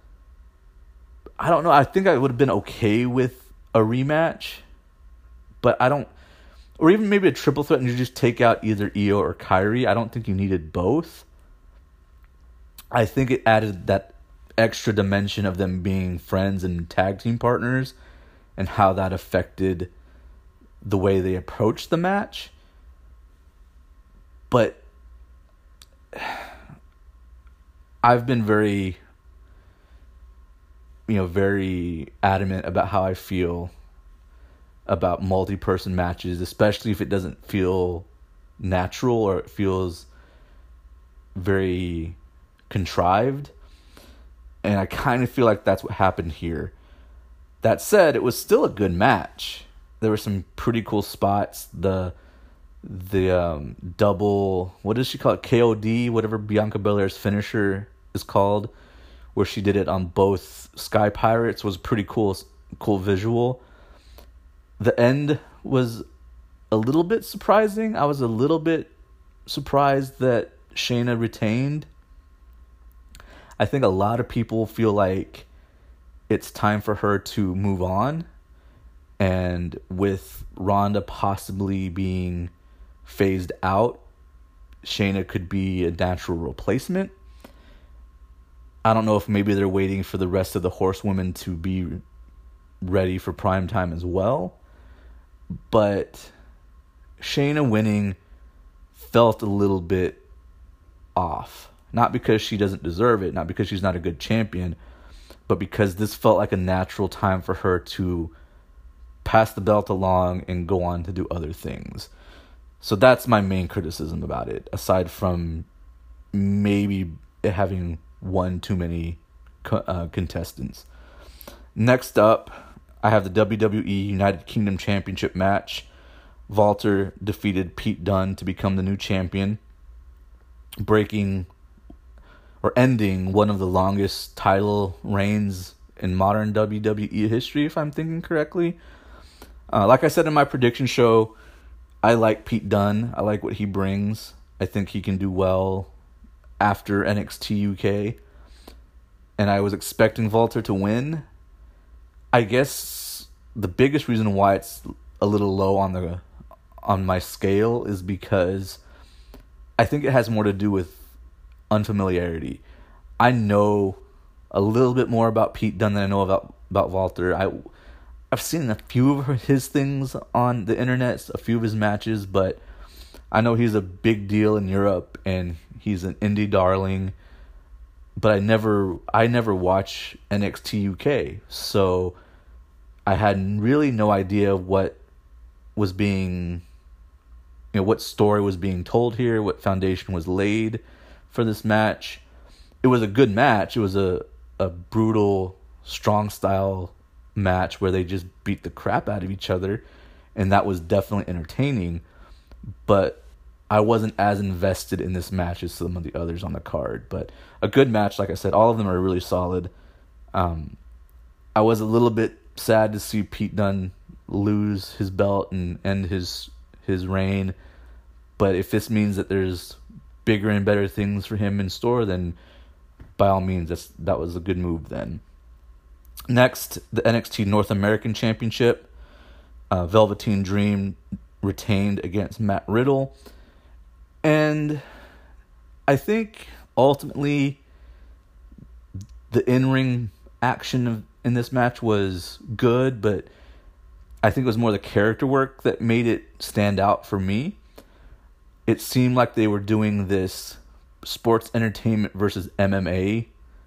I don't know. I think I would have been okay with a rematch. But I don't... Or even maybe a triple threat and you just take out either Io or Kairi. I don't think you needed both. I think it added that extra dimension of them being friends and tag team partners and how that affected the way they approached the match. But I've been very, you know, very adamant about how I feel about multi-person matches, especially if it doesn't feel natural or it feels very contrived. And I kind of feel like that's what happened here. That said, it was still a good match. There were some pretty cool spots. The the um, double, what does she call it? K O D, whatever Bianca Belair's finisher is called, where she did it on both Sky Pirates, was pretty cool, cool visual. The end was a little bit surprising. I was a little bit surprised that Shayna retained. I think a lot of people feel like it's time for her to move on. And with Ronda possibly being phased out, Shayna could be a natural replacement. I don't know if maybe they're waiting for the rest of the horsewomen to be ready for prime time as well. But Shayna winning felt a little bit off. Not because she doesn't deserve it, not because she's not a good champion, but because this felt like a natural time for her to pass the belt along and go on to do other things. So that's my main criticism about it, aside from maybe it having one too many co- uh, contestants. Next up, I have the W W E United Kingdom Championship match. Walter defeated Pete Dunne to become the new champion, breaking or ending one of the longest title reigns in modern W W E history, if I'm thinking correctly. Uh, like I said in my prediction show, I like Pete Dunne. I like what he brings. I think he can do well after N X T U K. And I was expecting Walter to win. I guess the biggest reason why it's a little low on the on my scale is because I think it has more to do with unfamiliarity. I know a little bit more about Pete Dunne than I know about, about Walter. I, I've seen a few of his things on the internet, a few of his matches, but I know he's a big deal in Europe and he's an indie darling. But I never, I never watch N X T U K, so I had really no idea what was being, you know, what story was being told here, what foundation was laid for this match. It was a good match. It was a, a brutal, strong style match where they just beat the crap out of each other, and that was definitely entertaining. But I wasn't as invested in this match as some of the others on the card. But a good match, like I said, all of them are really solid. Um, I was a little bit sad to see Pete Dunne lose his belt and end his his reign. But if this means that there's bigger and better things for him in store, then by all means, that's, that was a good move then. Next, the N X T North American Championship. Uh, Velveteen Dream retained against Matt Riddle. And I think ultimately the in-ring action in this match was good, but I think it was more the character work that made it stand out for me. It seemed like they were doing this sports entertainment versus M M A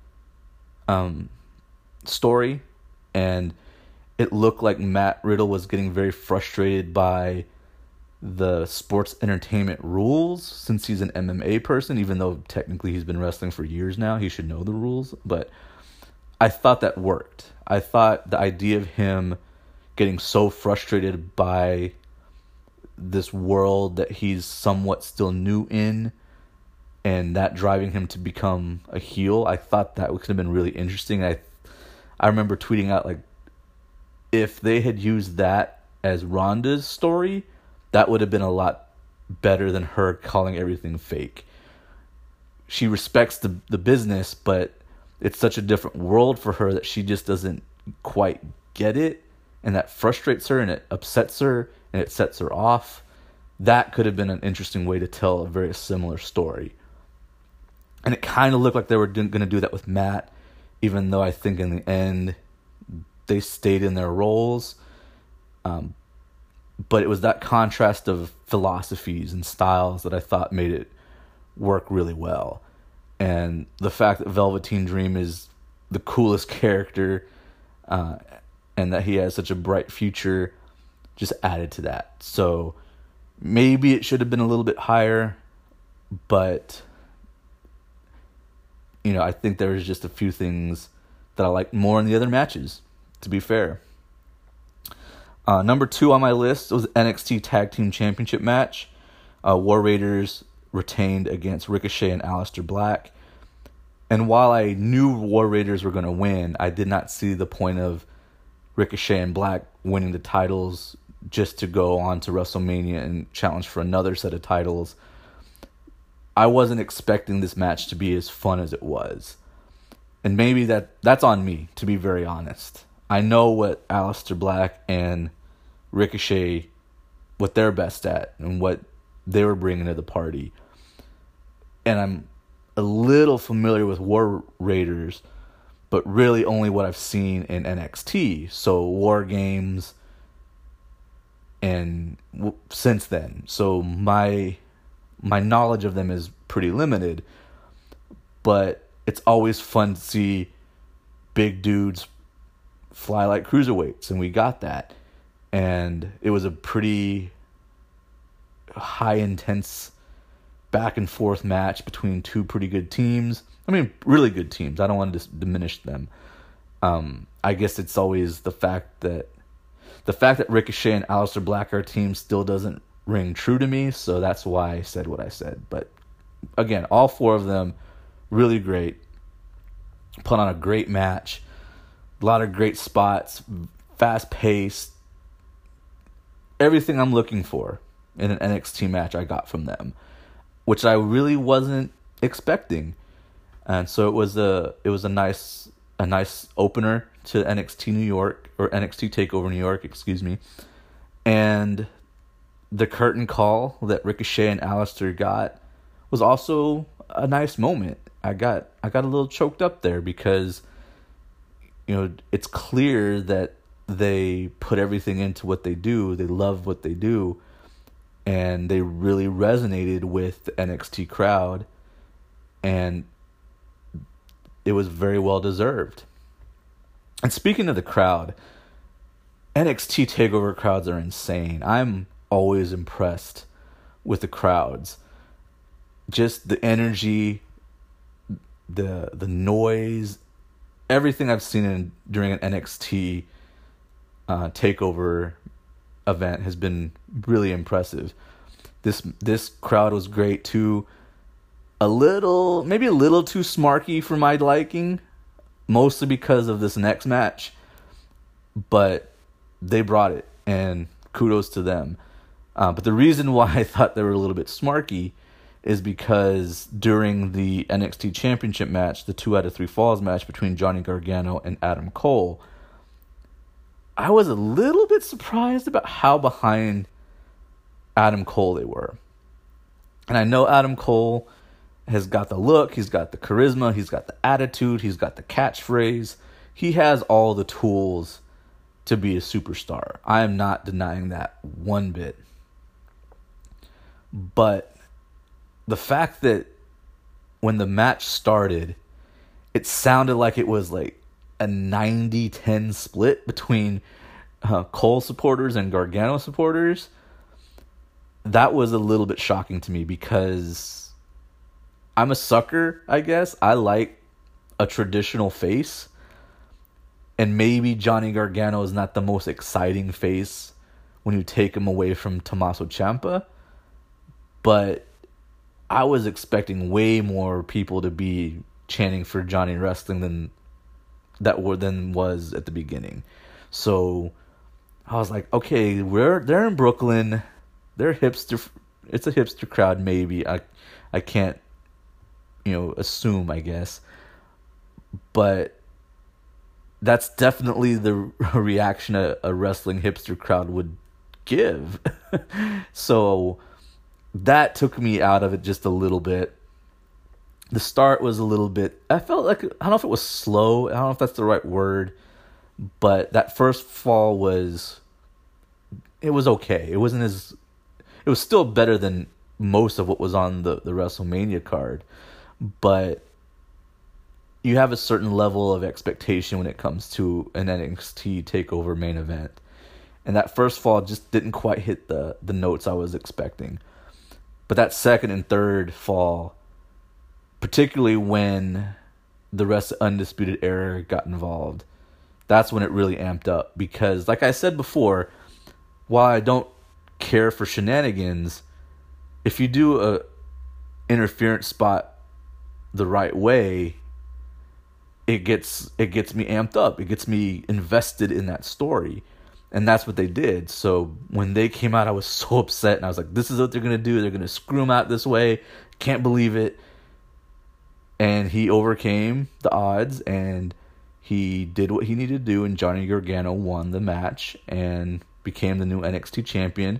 um, story, and it looked like Matt Riddle was getting very frustrated by the sports entertainment rules, since he's an M M A person, even though technically he's been wrestling for years now. He should know the rules, but I thought that worked. I thought the idea of him getting so frustrated by this world that he's somewhat still new in, and that driving him to become a heel, I thought that could have been really interesting. I I remember tweeting out, like, if they had used that as Ronda's story, that would have been a lot better than her calling everything fake. She respects the the business, but it's such a different world for her that she just doesn't quite get it, and that frustrates her, and it upsets her, and it sets her off. That could have been an interesting way to tell a very similar story. And it kind of looked like they were going to do that with Matt, even though I think in the end they stayed in their roles. Um, but it was that contrast of philosophies and styles that I thought made it work really well. And the fact that Velveteen Dream is the coolest character, uh, and that he has such a bright future, just added to that. So maybe it should have been a little bit higher, but you know, I think there was just a few things that I liked more in the other matches, to be fair. Uh, number two on my list was N X T Tag Team Championship match. Uh, War Raiders retained against Ricochet and Aleister Black. And while I knew War Raiders were going to win, I did not see the point of Ricochet and Black winning the titles just to go on to WrestleMania and challenge for another set of titles. I wasn't expecting this match to be as fun as it was. And maybe that that's on me, to be very honest. I know what Aleister Black and Ricochet, what they're best at and what they were bringing to the party. And I'm a little familiar with War Raiders, but really only what I've seen in N X T. So War Games and w- since then. So my my knowledge of them is pretty limited, but it's always fun to see big dudes fly like cruiserweights, and we got that. And it was a pretty high intense back and forth match between two pretty good teams. I mean, really good teams. I don't want to dis- diminish them. Um, I guess it's always the fact that the fact that Ricochet and Aleister Black are teams still doesn't ring true to me, so that's why I said what I said. But again, all four of them really great. Put on a great match. A lot of great spots, fast paced. Everything I'm looking for in an N X T match I got from them, which I really wasn't expecting. And so it was a it was a nice a nice opener to N X T New York, or N X T TakeOver New York, excuse me. And the curtain call that Ricochet and Aleister got was also a nice moment. I got I got a little choked up there because, you know, it's clear that they put everything into what they do. They love what they do, and they really resonated with the N X T crowd, and it was very well deserved. And speaking of the crowd, N X T TakeOver crowds are insane. I'm always impressed with the crowds. Just the energy, the the noise, everything I've seen in, during an N X T uh, TakeOver event has been really impressive. This this crowd was great too. A little, maybe a little too smarky for my liking, mostly because of this next match. But they brought it, and kudos to them. Uh, but the reason why I thought they were a little bit smarky is because during the N X T Championship match, the two out of three falls match between Johnny Gargano and Adam Cole, I was a little bit surprised about how behind Adam Cole they were. And I know Adam Cole has got the look, he's got the charisma, he's got the attitude, he's got the catchphrase. He has all the tools to be a superstar. I am not denying that one bit. But the fact that when the match started, it sounded like it was like a ninety ten split between uh, Cole supporters and Gargano supporters, that was a little bit shocking to me because I'm a sucker, I guess. I like a traditional face. And maybe Johnny Gargano is not the most exciting face when you take him away from Tommaso Ciampa. But I was expecting way more people to be chanting for Johnny Wrestling than that were than was at the beginning. So I was like, okay, we're they're in Brooklyn. They're hipster. It's a hipster crowd, maybe. I I can't, you know, assume, I guess. But that's definitely the reaction a, a wrestling hipster crowd would give. So that took me out of it just a little bit. The start was a little bit, I felt like, I don't know if it was slow, I don't know if that's the right word, but that first fall was, it was okay. It wasn't as, it was still better than most of what was on the, the WrestleMania card, but you have a certain level of expectation when it comes to an N X T TakeOver main event. And that first fall just didn't quite hit the, the notes I was expecting. But that second and third fall, particularly when the rest of Undisputed Era got involved, that's when it really amped up. Because, like I said before, while I don't care for shenanigans, if you do a interference spot the right way, it gets it gets me amped up. It gets me invested in that story. And that's what they did. So when they came out, I was so upset. And I was like, this is what they're going to do. They're going to screw him out this way. Can't believe it. And he overcame the odds. And he did what he needed to do. And Johnny Gargano won the match. And became the new N X T champion.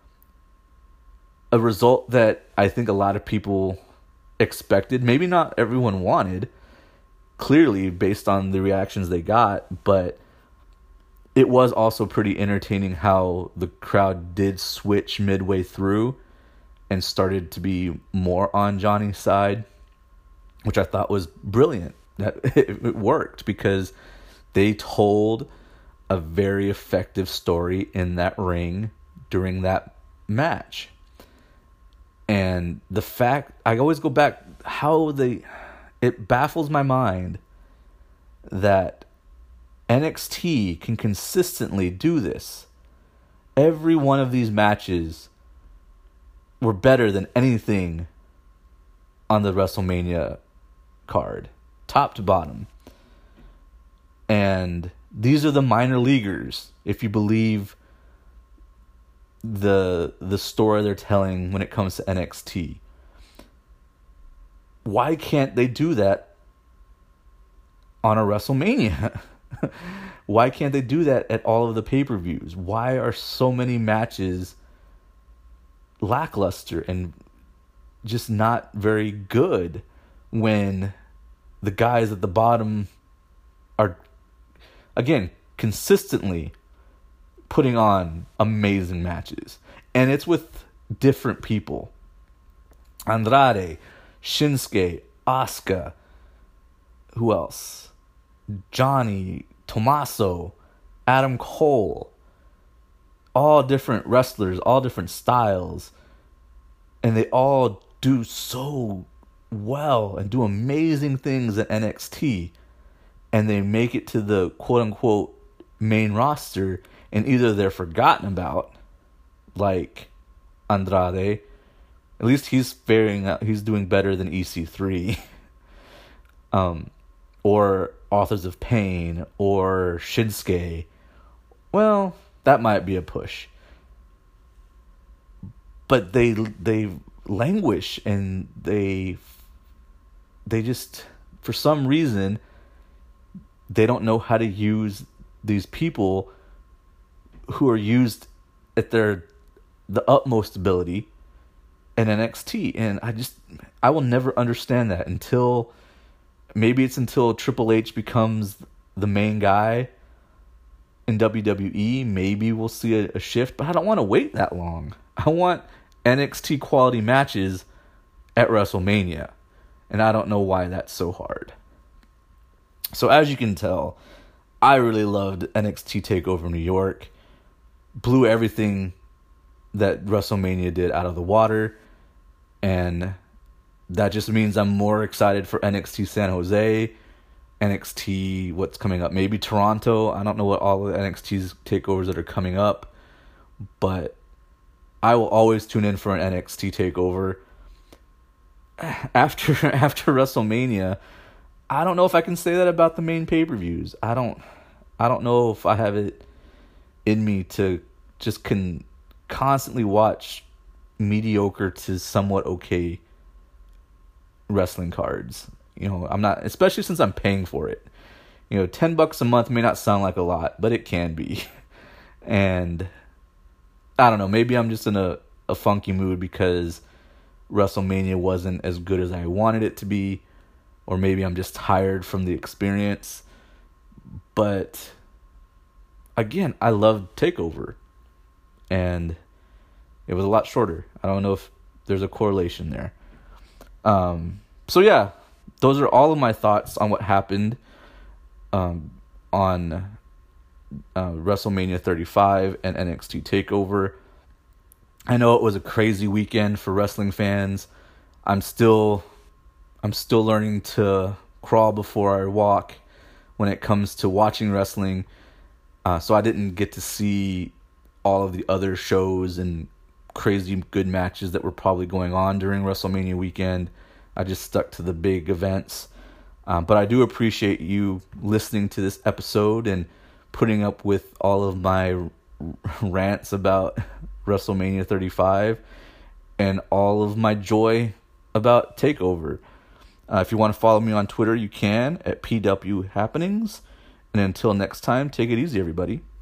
A result that I think a lot of people expected. Maybe not everyone wanted. Clearly, based on the reactions they got. But it was also pretty entertaining how the crowd did switch midway through and started to be more on Johnny's side, which I thought was brilliant. That it worked because they told a very effective story in that ring during that match. And the fact, I always go back, how they, it baffles my mind that N X T can consistently do this. Every one of these matches were better than anything on the WrestleMania card, top to bottom. And these are the minor leaguers, if you believe the the story they're telling when it comes to N X T. Why can't they do that on a WrestleMania? Why can't they do that at all of the pay-per-views? Why are so many matches lackluster and just not very good when the guys at the bottom are, again, consistently putting on amazing matches? And it's with different people. Andrade, Shinsuke, Asuka, who else? Johnny, Tommaso, Adam Cole, all different wrestlers, all different styles, and they all do so well and do amazing things at N X T, and they make it to the quote-unquote main roster, and either they're forgotten about, like Andrade. At least he's faring out, he's doing better than E C three. um, or Authors of Pain, or Shinsuke. Well, that might be a push. But they they languish, and they they just, for some reason, they don't know how to use these people who are used at their the utmost ability in N X T. And I just, I will never understand that until, maybe it's until Triple H becomes the main guy in W W E. Maybe we'll see a, a shift, but I don't want to wait that long. I want N X T quality matches at WrestleMania, and I don't know why that's so hard. So as you can tell, I really loved N X T TakeOver New York. Blew everything that WrestleMania did out of the water, and that just means I'm more excited for N X T San Jose, N X T, what's coming up, maybe Toronto. I don't know what all the N X T's takeovers that are coming up, but I will always tune in for an N X T takeover. After after WrestleMania, I don't know if I can say that about the main pay-per-views. I don't I don't know if I have it in me to just can constantly watch mediocre to somewhat okay wrestling cards. You know, I'm not, especially since I'm paying for it. You know, ten bucks a month may not sound like a lot, but it can be. And I don't know, maybe I'm just in a, a funky mood because WrestleMania wasn't as good as I wanted it to be, or maybe I'm just tired from the experience. But again, I loved TakeOver, and it was a lot shorter. I don't know if there's a correlation there. Um, so yeah, those are all of my thoughts on what happened um, on uh, WrestleMania thirty-five and N X T TakeOver. I know it was a crazy weekend for wrestling fans. I'm still, I'm still learning to crawl before I walk when it comes to watching wrestling. Uh, so I didn't get to see all of the other shows and crazy good matches that were probably going on during WrestleMania weekend. I just stuck to the big events. Um, but I do appreciate you listening to this episode and putting up with all of my rants about WrestleMania thirty-five and all of my joy about TakeOver. Uh, if you want to follow me on Twitter, you can at P W Happenings. And until next time, take it easy, everybody.